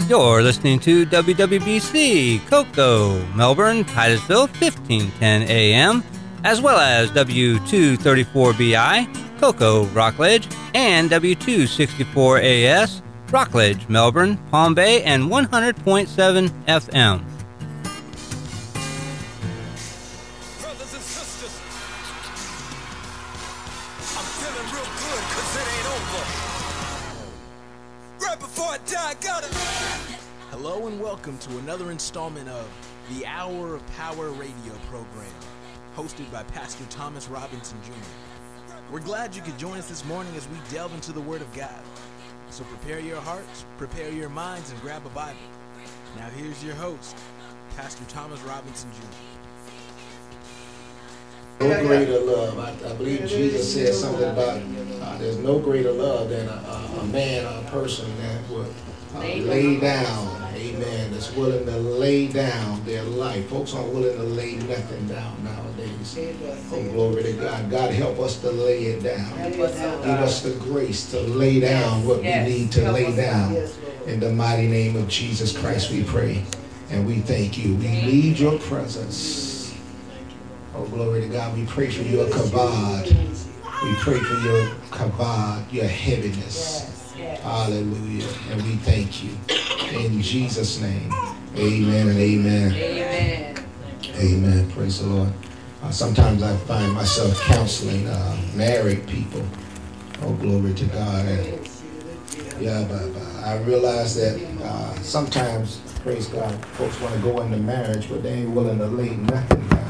You're listening to WWBC, Cocoa, Melbourne, Titusville, 1510 AM, as well as W234BI, Cocoa, Rockledge, and W264AS, Rockledge, Melbourne, Palm Bay, and 100.7 FM. Brothers and sisters, I'm feeling real good because it ain't over. Right before I die, I gotta... Hello and welcome to another installment of the Hour of Power radio program, hosted by Pastor Thomas Robinson Jr. We're glad you could join us this morning as we delve into the Word of God. So prepare your hearts, prepare your minds, and grab a Bible. Now here's your host, Pastor Thomas Robinson Jr. No greater love. I believe Jesus said something about there's no greater love than a man or a person that would lay down, amen, that's willing to lay down their life. Folks aren't willing to lay nothing down nowadays. Oh, glory to God. God, help us to lay it down. Give us the grace to lay down what we need to lay down. In the mighty name of Jesus Christ we pray and we thank you. We need your presence. Oh, glory to God. We pray for your kabod. We pray for your kabod, your heaviness. Hallelujah. And we thank you. In Jesus' name. Amen and amen. Amen. Amen. Praise the Lord. Sometimes I find myself counseling married people. Oh, glory to God. And but I realize that sometimes, praise God, folks want to go into marriage, but they ain't willing to lay nothing down.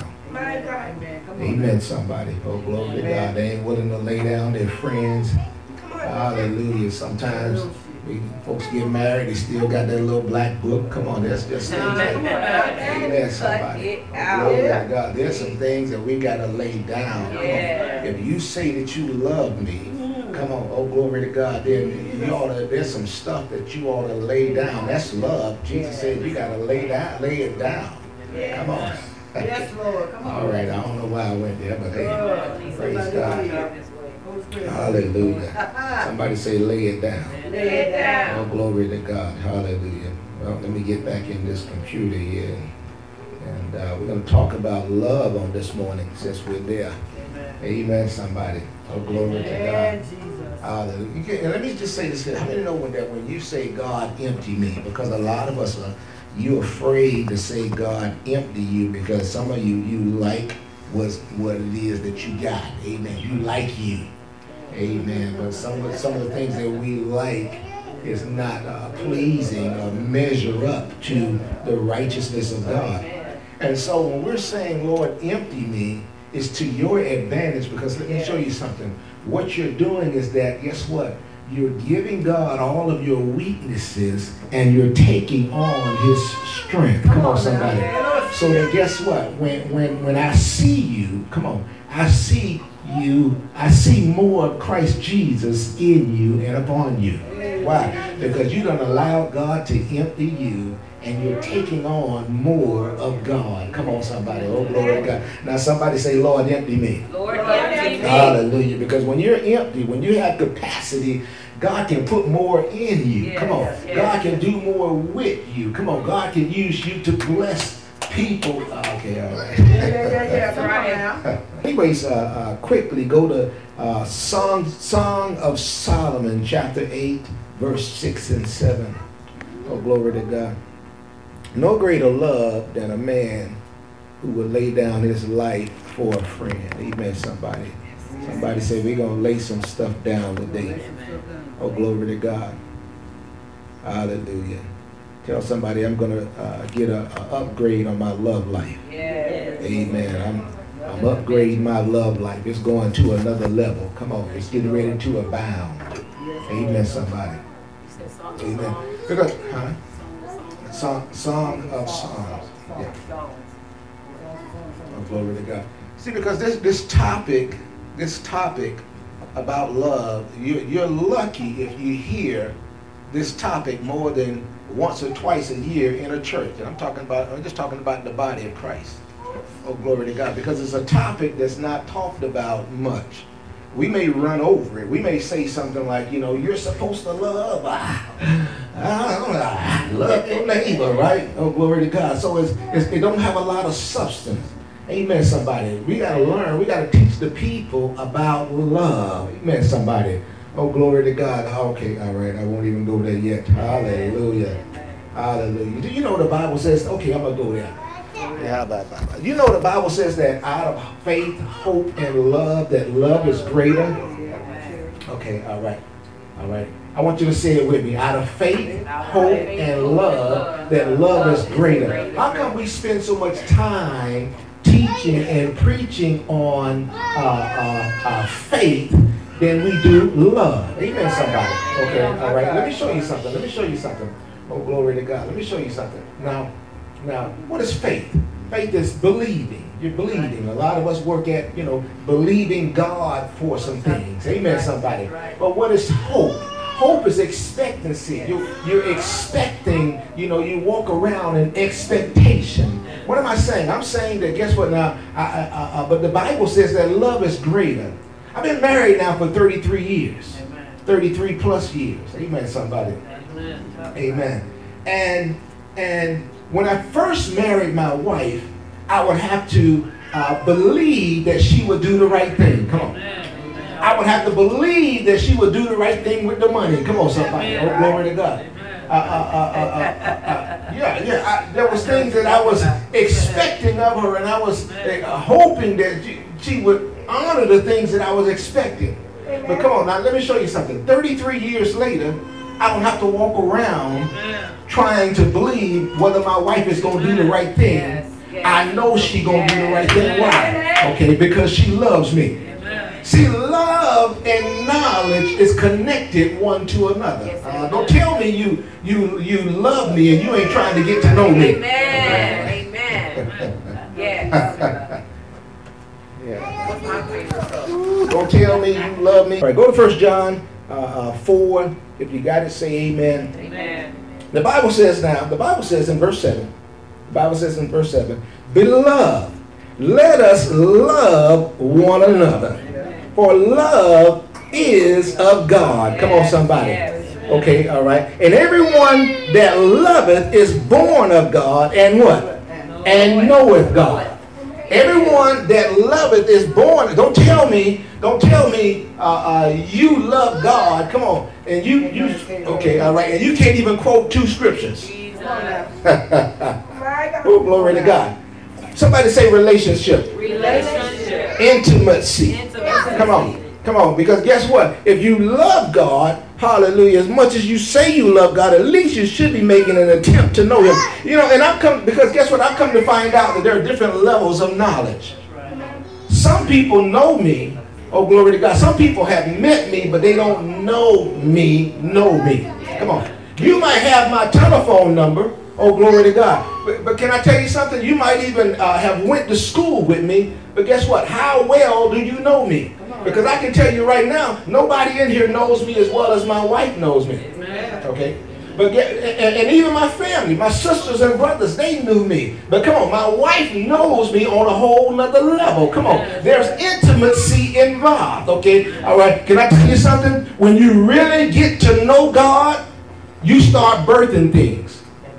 Amen, somebody. Oh, glory to God. They ain't willing to lay down their friends. Hallelujah. Sometimes folks get married, they still got that little black book. Come on, that's just things that, amen, somebody. Oh, glory to God. There's some things that we got to lay down. Come on. If you say that you love me, come on, oh, glory to God, then you ought to, there's some stuff that you ought to lay down. That's love. Jesus said you got to lay it down. Come on. Yes, Lord. Come on. All right, I don't know why I went there, but hey, praise God. Hallelujah. Somebody say lay it down. Lay it down. Oh, glory to God. Hallelujah. Well, let me get back in this computer here. And we're going to talk about love on this morning since we're there. Amen, somebody. Oh, glory to God. Hallelujah. Let me just say this here. How many know that when you say God empty me, because a lot of us you're afraid to say God empty you because some of you like what it is that you got. Amen. You like you. Amen. But some of the things that we like is not pleasing or measure up to the righteousness of God. And so when we're saying, Lord, empty me, it's to your advantage because let me show you something. What you're doing is that, guess what? You're giving God all of your weaknesses and you're taking on his strength. Come on, somebody. So then guess what? When I see you, come on, I see you, I see more of Christ Jesus in you and upon you. Why? Because you don't allow God to empty you and you're taking on more of God. Come on, somebody. Oh, glory to God. Now somebody say, Lord, empty me. Lord, empty me. Hallelujah. Because when you're empty, when you have capacity, God can put more in you. Come on. God can do more with you. Come on. God can use you to bless people. Okay, all right. Anyways, quickly go to Song of Solomon, chapter 8, verse 6 and 7. Oh, glory to God. No greater love than a man who would lay down his life for a friend. Amen, somebody. Somebody say, we're going to lay some stuff down today. Oh, glory to God. Hallelujah. Tell somebody I'm going to get an upgrade on my love life. Amen. I'm upgrading my love life. It's going to another level. Come on. It's getting ready to abound. Amen, somebody. Amen. Because, Song of Songs. Yeah. Oh, glory to God. See, because this topic about love, you're lucky if you hear this topic more than once or twice a year in a church. And I'm just talking about the body of Christ. Oh, glory to God. Because it's a topic that's not talked about much. we may run over it. We may say something like, you know, you're supposed to love. Love your neighbor, right? Oh, glory to God. So it don't have a lot of substance. Amen, somebody. We got to learn. We got to teach the people about love. Amen, somebody. Oh, glory to God. Okay, all right. I won't even go there yet. Hallelujah. Hallelujah. Do you know the Bible says, okay, I'm going to go there. Yeah, you know the Bible says that out of faith, hope, and love, that love is greater. Okay, all right. All right. I want you to say it with me. Out of faith, hope, and love, that love is greater. How come we spend so much time teaching and preaching on faith than we do love? Amen, somebody. Okay, all right. Let me show you something. Let me show you something. Oh, glory to God. Let me show you something. Now, what is faith? Faith is believing. You're believing. A lot of us work at, believing God for some things. Amen, somebody. But what is hope? Hope is expectancy. You're expecting, you walk around in expectation. What am I saying? I'm saying that, guess what now? But the Bible says that love is greater. I've been married now for 33 years. 33 plus years. Amen, somebody. Amen. And when I first married my wife, I would have to believe that she would do the right thing. Come on. I would have to believe that she would do the right thing with the money. Come on, somebody. Oh, glory to God. There was things that I was expecting of her, and I was hoping that she would honor the things that I was expecting. But come on, now let me show you something. 33 years later, I don't have to walk around trying to believe whether my wife is going to do the right thing. I know she's going to do the right thing. Why? Okay, because she loves me. See, love and knowledge is connected one to another. Don't tell me you love me and you ain't trying to get to know me. Amen. Amen. Yes. Yeah. What's my favorite? Don't tell me you love me. All right, go to 1 John 4. If you got it, say amen. Amen. The Bible says in verse 7, Beloved, let us love one another, for love is of God. Come on, somebody. Okay, all right. And everyone that loveth is born of God, and what? And knoweth God. Everyone that loveth is born. Don't tell me you love God. Come on. And you okay, all right. And you can't even quote 2 scriptures. Oh, glory to God. Somebody say relationship. Intimacy. Come on. Because guess what? If you love God, hallelujah, as much as you say you love God, at least you should be making an attempt to know him. And because guess what? I've come to find out that there are different levels of knowledge. Some people know me. Oh, glory to God. Some people have met me, but they don't know me. Come on. You might have my telephone number. Oh, glory to God. But can I tell you something? You might even have went to school with me. But guess what? How well do you know me? Because I can tell you right now, nobody in here knows me as well as my wife knows me. Okay? But and even my family, my sisters and brothers, they knew me. But come on, my wife knows me on a whole nother level. Come on. There's intimacy involved. Okay? All right. Can I tell you something? When you really get to know God, you start birthing things.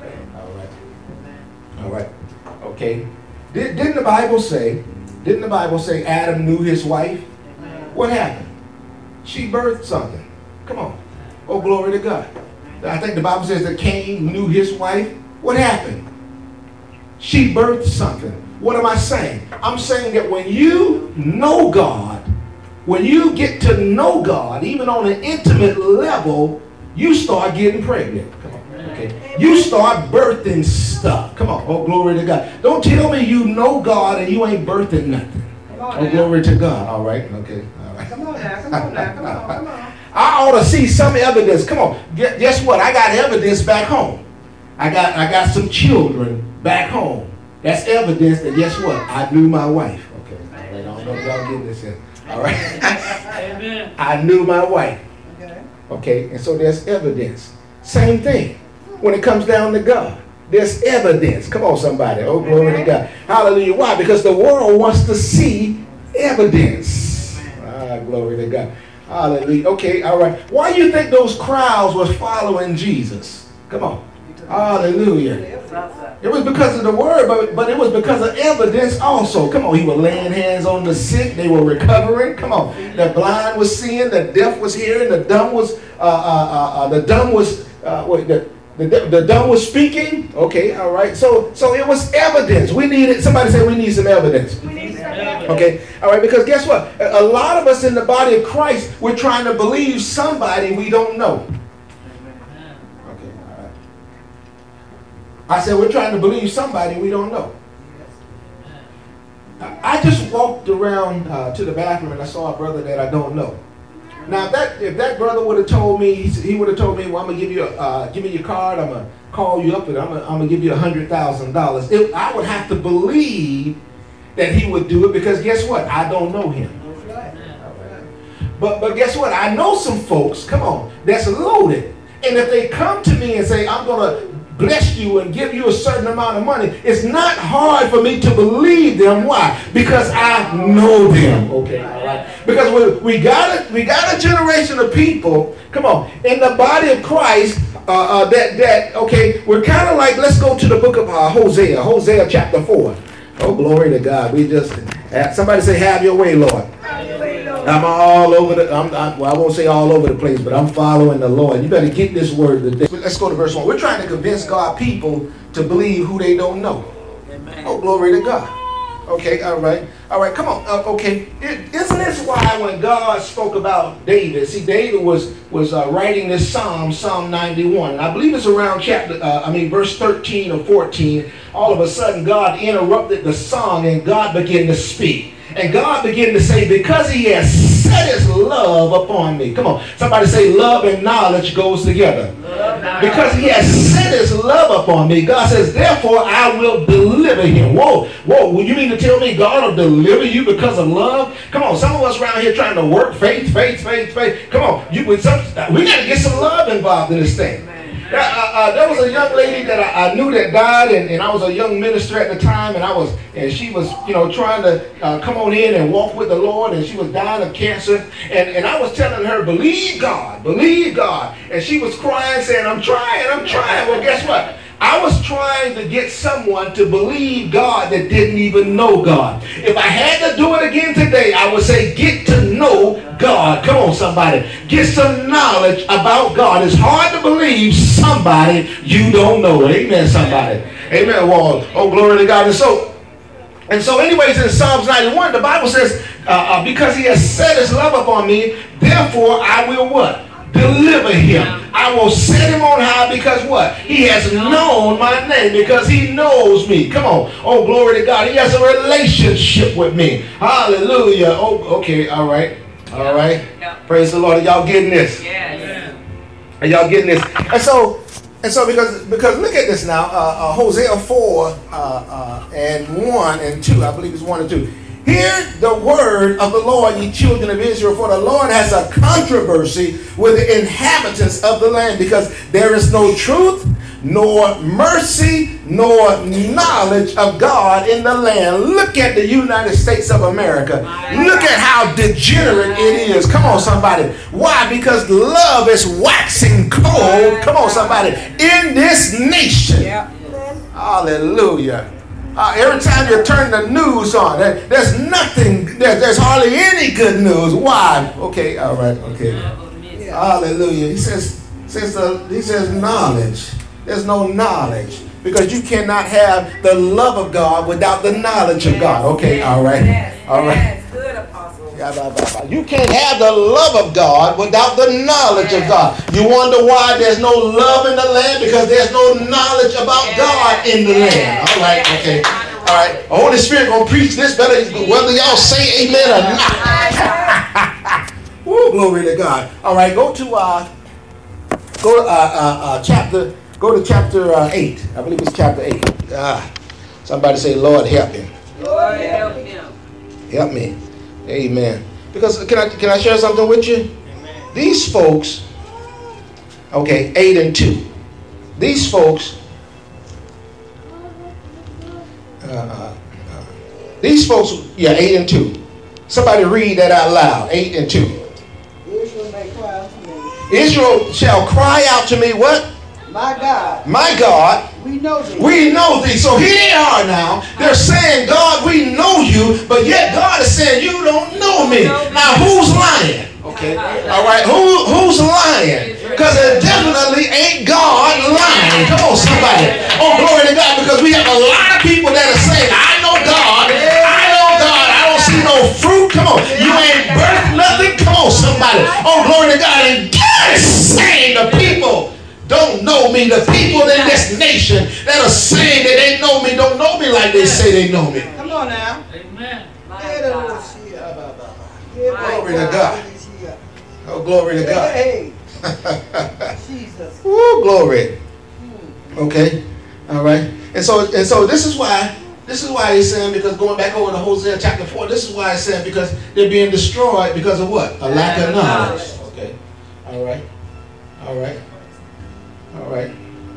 All right. Okay. Didn't the Bible say Adam knew his wife? What happened? She birthed something. Come on. Oh, glory to God. I think the Bible says that Cain knew his wife. What happened? She birthed something. What am I saying? I'm saying that when you know God, when you get to know God, even on an intimate level, you start getting pregnant. Come on. Okay. You start birthing stuff. Come on. Oh, glory to God. Don't tell me you know God and you ain't birthing nothing. Oh, glory to God. All right. Okay. All right. Come on now. I ought to see some evidence. Come on. Guess what? I got evidence back home. I got some children back home. That's evidence that, guess what? I knew my wife. Okay. All right. I don't know if y'all get this in. All right. Amen. I knew my wife. Okay. And so there's evidence. Same thing when it comes down to God. There's evidence. Come on, somebody. Oh, glory to God. Hallelujah. Why? Because the world wants to see evidence. Glory to God. Hallelujah. Okay, all right. Why do you think those crowds was following Jesus? Come on. Hallelujah. It was because of the word, but it was because of evidence also. Come on, he was laying hands on the sick. They were recovering. Come on. The blind was seeing, the deaf was hearing, the dumb was the dumb was speaking. Okay, all right. So it was evidence. We needed, somebody say we need some evidence. We need some evidence. Okay, all right, because guess what? A lot of us in the body of Christ, we're trying to believe somebody we don't know. Okay, all right. I said we're trying to believe somebody we don't know. I just walked around to the bathroom and I saw a brother that I don't know. Now, if that brother would have told me, he would have told me, well, I'm going to give me your card, I'm going to call you up, and I'm going to give you $100,000. I would have to believe that he would do it because guess what? I don't know him. But guess what? I know some folks, come on, that's loaded. And if they come to me and say, I'm going to bless you and give you a certain amount of money, it's not hard for me to believe them. Why? Because I know them. Okay, all right. Because we got a generation of people, come on, in the body of Christ okay, we're kind of like, let's go to the book of Hosea chapter 4. Oh, glory to God. We just, somebody say, have your way, Lord. I'm all over well, I won't say all over the place, but I'm following the Lord. You better get this word today. Let's go to verse 1. We're trying to convince God people to believe who they don't know. Amen. Oh, glory to God. Okay, all right. All right, come on. Okay. Isn't this why when God spoke about David, see, David was writing this Psalm 91. And I believe it's around verse 13 or 14. All of a sudden, God interrupted the song and God began to speak. And God began to say, because he has set his love upon me. Come on. Somebody say love and knowledge goes together. Because he has set his love upon me. God says, therefore I will deliver him. Whoa. You mean to tell me God will deliver you because of love? Come on. Some of us around here trying to work faith. Come on. We got to get some love involved in this thing. There was a young lady that I knew that died, and I was a young minister at the time, and she was, trying to come on in and walk with the Lord, and she was dying of cancer, and I was telling her, believe God, and she was crying, saying, I'm trying. Well, guess what? I was trying to get someone to believe God that didn't even know God. If I had to do it again today, I would say get to know God. Come on, somebody. Get some knowledge about God. It's hard to believe somebody you don't know. Amen, somebody. Amen. Well, oh, glory to God. And so anyways, in Psalms 91, the Bible says, because he has set his love upon me, therefore I will what? Deliver him. I will set him on high because what? He has known my name, because he knows me. Come on. Oh, glory to God. He has a relationship with me. Hallelujah. Oh, okay. All right. All right. Praise the Lord. Are y'all getting this? Yes. Are y'all getting this? And so because look at this now. Hosea 4 and 1 and 2. I believe it's 1 and 2. Hear the word of the Lord, ye children of Israel, for the Lord has a controversy with the inhabitants of the land, because there is no truth, nor mercy, nor knowledge of God in the land. Look at the United States of America. Look at how degenerate it is. Come on, somebody. Why? Because love is waxing cold. Come on, somebody. In this nation. Hallelujah. Every time you turn the news on, there's nothing, there's hardly any good news. Why? Okay, all right, okay. Hallelujah. He says knowledge. There's no knowledge, because you cannot have the love of God without the knowledge of God. Okay, all right. All right. Good, Apostle. You can't have the love of God without the knowledge of God. You wonder why there's no love in the land? Because there's no knowledge about God in the land. All right, okay. All right. The Holy Spirit gonna preach this better whether y'all say amen or not. Woo, glory to God. All right, go to chapter 8. I believe it's chapter 8. Somebody say, Lord, help him. Lord, help him. Help me. Amen. Because can I share something with you? Amen. These folks, okay, 8 and 2. These folks, 8 and 2. Somebody read that out loud. 8 and 2. Israel may cry unto me. Israel shall cry out to me, what? My God, My God, we know thee. we know thee. So here they are now. They're saying, God, we know you, but yet God is saying, you don't know me. Now, who's lying? Okay. All right. Who's lying? Because it definitely ain't God lying. Come on, somebody. Oh, glory to God. Because we have a lot of people that are saying, I know God. I know God. I don't see no fruit. Come on. You ain't birthed nothing. Come on, somebody. Oh, glory to God. And God is saying the people don't know me. The people in this nation that are saying that they know me don't know me like they say they know me. Come on now. Amen. Glory to God. Oh, glory to God. Hey, Jesus. Woo, glory. Okay. All right. And so this is why he's saying, because going back over to Hosea chapter 4, this is why he's saying because they're being destroyed because of what? A lack of knowledge. Okay. All right. All right. All right.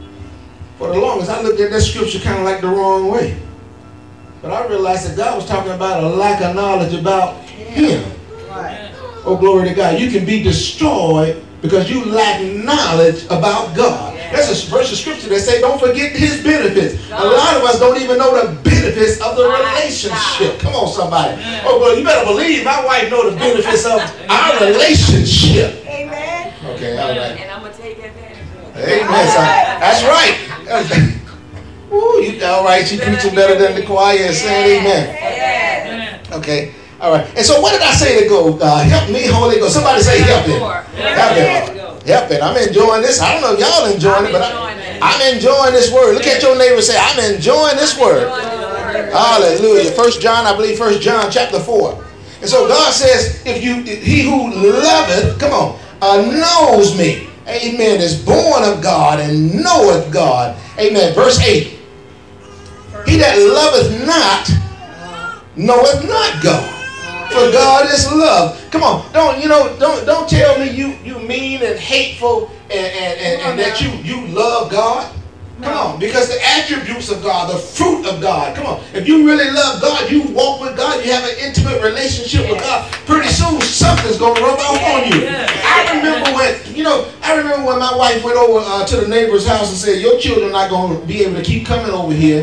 For the longest, I looked at that scripture kind of like the wrong way. But I realized that God was talking about a lack of knowledge about Him. Right. Oh, glory to God. You can be destroyed because you lack knowledge about God. There's a verse of scripture that say, don't forget His benefits. A lot of us don't even know the benefits of the relationship. Come on, somebody. Oh, well, you better believe my wife knows the benefits of our relationship. Amen. Okay, all right. And I'm going to take advantage of it. Amen. That's right. Ooh, you all right? She preaching better than the choir and saying amen. Yes. Okay. All right. And so what did I say to go? Help me, Holy Ghost. Somebody say help it. Help it. Help it. I'm enjoying this. I don't know if y'all enjoying it, but I'm enjoying this word. Look at your neighbor and say, I'm enjoying this word. Hallelujah. 1 John, I believe 1 John chapter 4. And so God says, he who loveth, come on, knows me. Amen. Is born of God and knoweth God. Amen. Verse 8. He that loveth not knoweth not God. For God is love. Come on, don't tell me you mean and hateful and that you love God. Come on, because the attributes of God, the fruit of God. Come on, if you really love God, you walk with God, you have an intimate relationship with God. Pretty soon something's gonna rub off on you. I remember when my wife went over to the neighbor's house and said, "Your children are not gonna be able to keep coming over here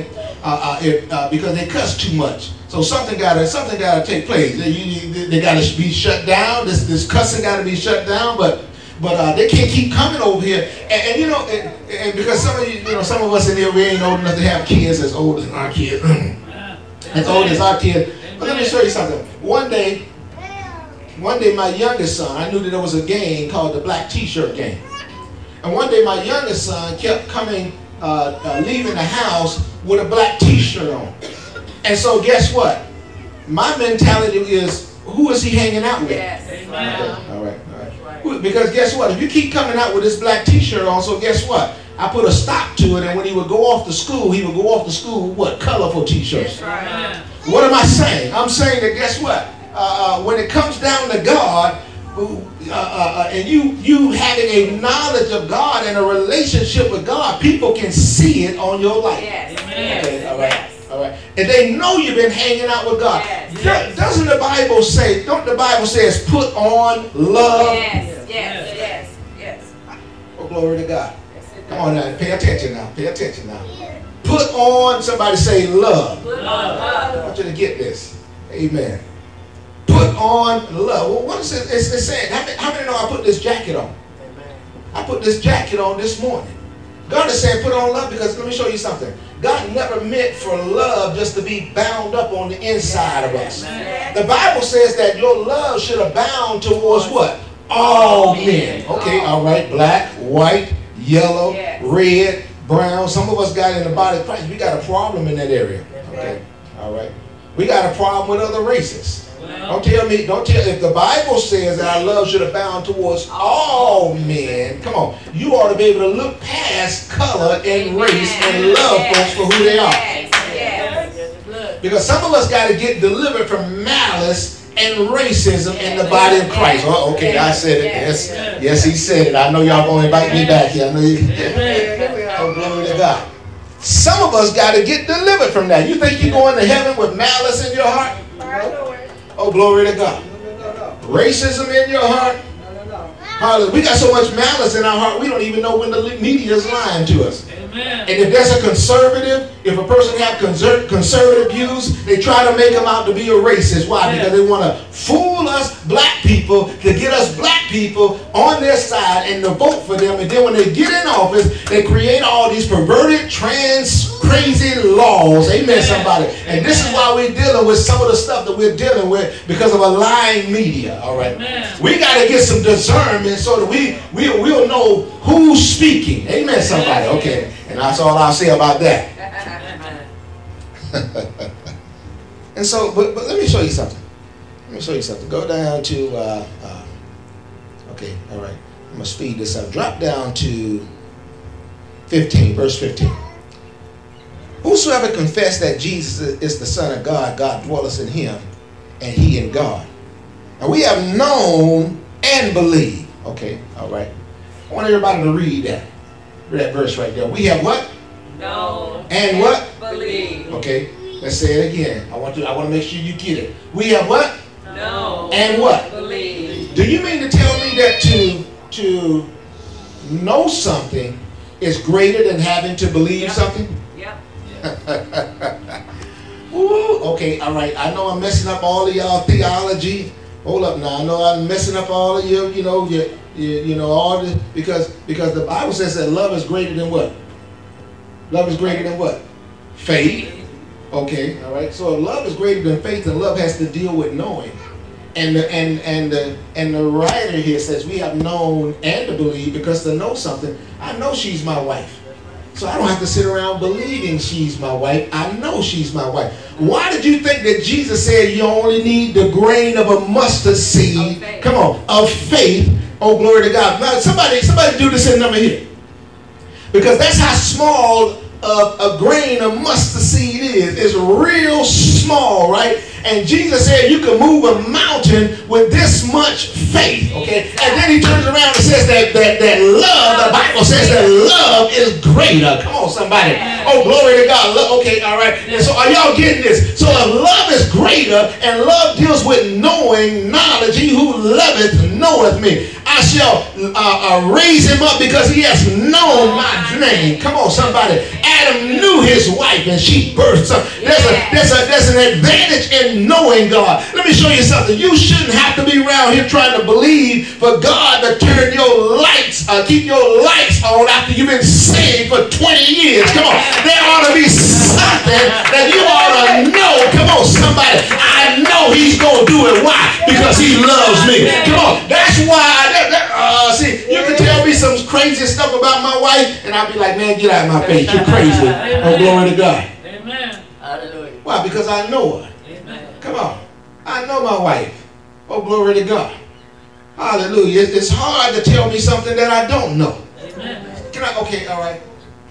because they cuss too much." So something gotta take place. They gotta be shut down. This cussing gotta be shut down. But they can't keep coming over here. And because some of us in here, we ain't old enough to have kids as old as our kids, as old as our kids. But let me show you something. One day, my youngest son, I knew that there was a game called the Black T-shirt game. And one day, my youngest son kept coming, leaving the house with a black T-shirt on. And so guess what? My mentality is, who is he hanging out with? Yes. Okay. All right. Because guess what? If you keep coming out with this black T-shirt on, so guess what? I put a stop to it, and when he would go off to school, with what? Colorful T-shirts. Right. What am I saying? I'm saying that guess what? When it comes down to God, and you having a knowledge of God and a relationship with God, people can see it on your life. Yes. Okay, all right. All right. And they know you've been hanging out with God. Yes. Doesn't the Bible say, don't the Bible says put on love? Yes. Oh, glory to God. Come on now, pay attention now. Put on, somebody say love. I want you to get this. Amen. Put on love. Well, what is it? It's saying, how many know I put this jacket on? I put this jacket on this morning. God is saying put on love because let me show you something. God never meant for love just to be bound up on the inside of us. The Bible says that your love should abound towards what? All men. Okay, all right. Black, white, yellow, red, brown. Some of us got in the body of Christ. We got a problem in that area. Okay, all right. We got a problem with other races. Don't tell if the Bible says that our love should abound towards all men, come on, you ought to be able to look past color and race and love folks for who they are. Because some of us got to get delivered from malice and racism in the body of Christ. Oh, okay, I said it. Yes, he said it. I know y'all going to invite me back here. I know you. Oh, glory to God. Some of us got to get delivered from that. You think you're going to heaven with malice in your heart? Oh, glory to God. No. Racism in your heart. No. Hallelujah. We got so much malice in our heart, we don't even know when the media is lying to us. Amen. And if there's a conservative, if a person have conservative views, they try to make them out to be a racist. Why? Because they want to fool us black people to get us black people on their side and to vote for them. And then when they get in office, they create all these perverted, crazy laws. Amen, somebody. And this is why we're dealing with some of the stuff that we're dealing with because of a lying media. All right. Amen. We got to get some discernment so that we'll know who's speaking. Amen, somebody. Okay. And that's all I'll say about that. And so, but let me show you something. Go down to, okay, all right. I'm going to speed this up. Drop down to 15, verse 15. Whosoever confess that Jesus is the Son of God, God dwelleth in him, and he in God. And we have known and believed. Okay, all right. I want everybody to read that verse right there. We have what? Known and what? Believe. Okay, let's say it again. I want to make sure you get it. We have what? Known and what? Believe. Do you mean to tell me that to know something is greater than having to believe something? Yep. Ooh, okay, all right. I know I'm messing up all of y'all theology. Hold up now. I know I'm messing up all of your, all this because the Bible says that love is greater than what? Love is greater than what? Faith. Okay, all right. So if love is greater than faith, then love has to deal with knowing. And the writer here says we have known and to believe because to know something, I know she's my wife. So I don't have to sit around believing she's my wife. I know she's my wife. Why did you think that Jesus said you only need the grain of a mustard seed? Come on, of faith. Oh, glory to God. Now somebody do this in number here. Because that's how small a grain of mustard seed is. It's real small, right? And Jesus said you can move a mountain with this much faith, okay? And then he turns around and says that love, the Bible says that love is greater. Come on, somebody. Oh, glory to God. Okay, all right. And so are y'all getting this? So if love is greater and love deals with knowing, knowledge, he who loveth knoweth me. I shall raise him up because he has known my name. Come on, somebody. Adam knew his wife and she birthed something. There's an advantage in knowing God. Let me show you something. You shouldn't have to be around here trying to believe for God to turn your lights, keep your lights on after you've been saved for 20 years. Come on. There ought to be something that you ought to know. Come on, somebody. I know he's going to do it. Why? Because he loves me. Come on. That's why. See, you can tell me some crazy stuff about my wife, and I'll be like, man, get out of my face. You're crazy. Oh, glory to God. Amen. Hallelujah. Why? Because I know her. Amen. Come on. I know my wife. Oh, glory to God. Hallelujah. It's hard to tell me something that I don't know. Amen. Okay, all right.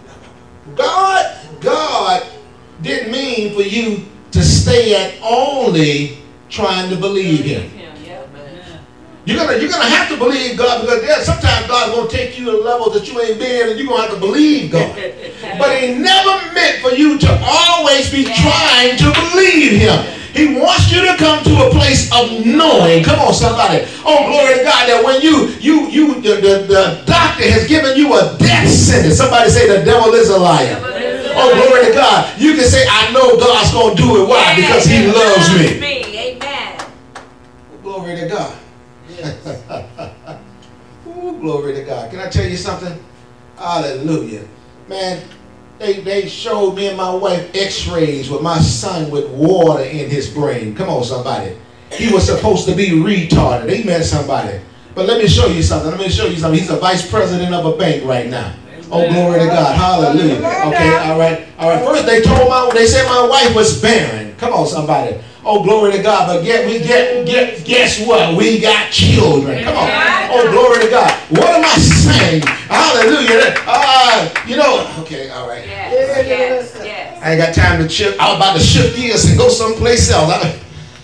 God didn't mean for you to stay at only trying to believe him. You're gonna have to believe God because sometimes God's gonna take you to a level that you ain't been and you're gonna have to believe God. But he never meant for you to always be trying to believe him. He wants you to come to a place of knowing. Come on, somebody. Oh, glory to God, that when the doctor has given you a death sentence. Somebody say the devil is a liar. Oh, glory to God. You can say, I know God's gonna do it. Why? Because he loves me. Amen. Glory to God. Ooh, glory to God. Can I tell you something? Hallelujah. Man, they showed me and my wife x-rays with my son with water in his brain. Come on, somebody. He was supposed to be retarded. Amen, somebody. But let me show you something. He's a vice president of a bank right now. Oh, glory to God. Hallelujah. Okay, all right. First they said my wife was barren. Come on, somebody. Oh, glory to God. But guess what? We got children. Come on. Oh, glory to God. What am I saying? Hallelujah. Okay, all right. Yes. I ain't got time to shift. I was about to shift gears and go someplace else.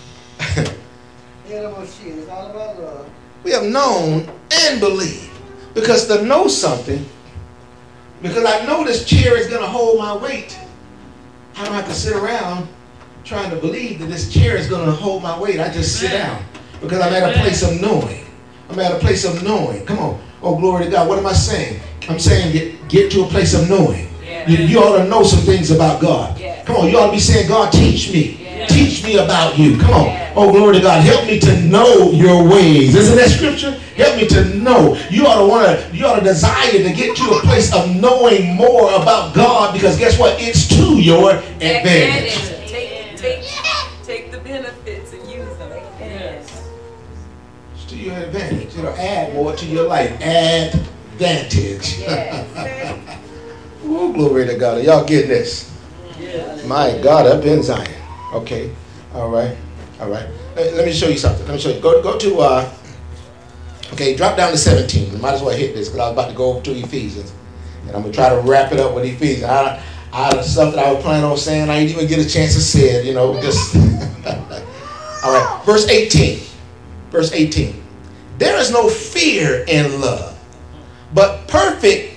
It's all about love. We have known and believed. Because to know something, because I know this chair is going to hold my weight, I don't have to sit around trying to believe that this chair is going to hold my weight. I just sit down because I'm at a place of knowing. I'm at a place of knowing. Come on. Oh, glory to God. What am I saying? I'm saying get to a place of knowing. Yeah. You ought to know some things about God. Yeah. Come on. You ought to be saying, God, teach me. Yeah. Teach me about you. Come on. Yeah. Oh, glory to God. Help me to know your ways. Isn't that scripture? Help me to know. You ought to desire to get to a place of knowing more about God, because guess what? It's to your advantage. Take the benefits and use them. Yes. It's to your advantage. It'll add more to your life. Advantage. Yes. Oh, glory to God. Are y'all getting this? Yes. My God, up in Zion. Okay. All right. Let me show you something. Let me show you. Go to, okay, drop down to 17. We might as well hit this because I was about to go over to Ephesians. And I'm going to try to wrap it up with Ephesians. Out of stuff that I was planning on saying, I didn't even get a chance to say it, just. All right. Verse 18. Verse 18. There is no fear in love, but perfect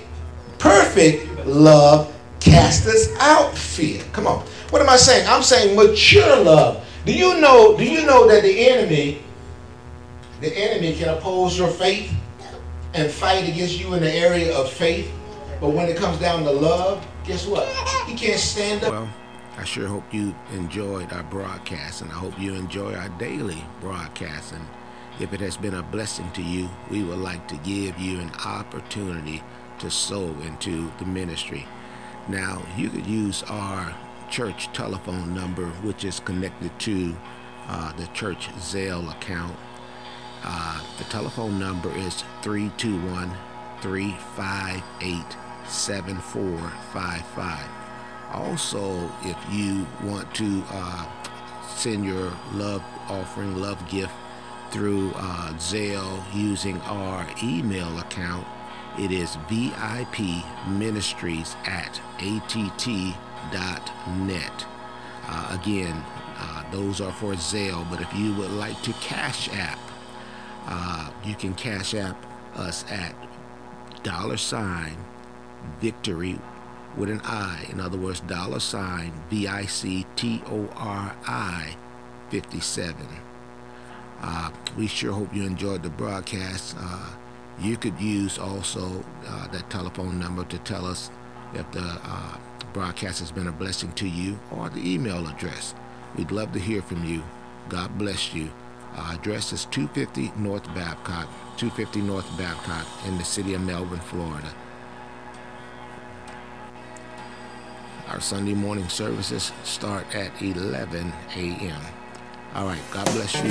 love casteth out fear. Come on. What am I saying? I'm saying mature love. Do you know that the enemy can oppose your faith and fight against you in the area of faith? But when it comes down to love, guess what? He can't stand up. Well, I sure hope you enjoyed our broadcast, and I hope you enjoy our daily broadcast. And if it has been a blessing to you, we would like to give you an opportunity to sow into the ministry. Now, you could use our church telephone number, which is connected to the church Zelle account. The telephone number is 321-358-7455. Also, if you want to send your love offering, love gift through Zelle using our email account, it is vipministries@att.net. Again, those are for Zelle, but if you would like to Cash App, you can Cash App us at $victory with an I. In other words, $VICTORI 57. We sure hope you enjoyed the broadcast. You could use also that telephone number to tell us if the broadcast has been a blessing to you, or the email address. We'd love to hear from you. God bless you. Address is 250 North Babcock in the city of Melbourne, Florida. Our Sunday morning services start at 11 a.m. All right, God bless you.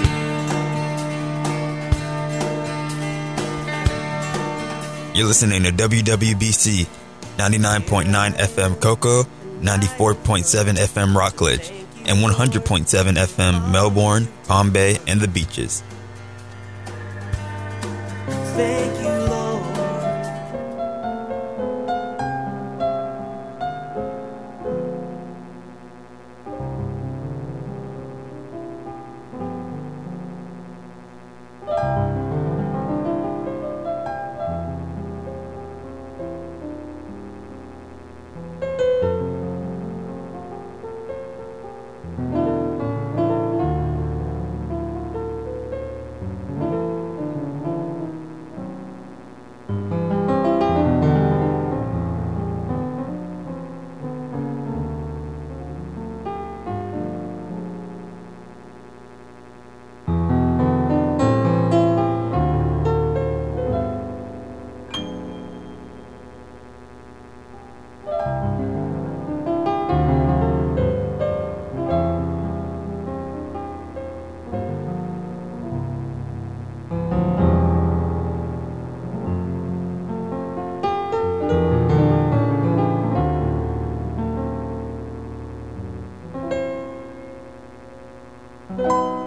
You're listening to WWBC 99.9 FM Cocoa, 94.7 FM Rockledge, and 100.7 FM Melbourne, Palm Bay, and the Beaches. Thank you.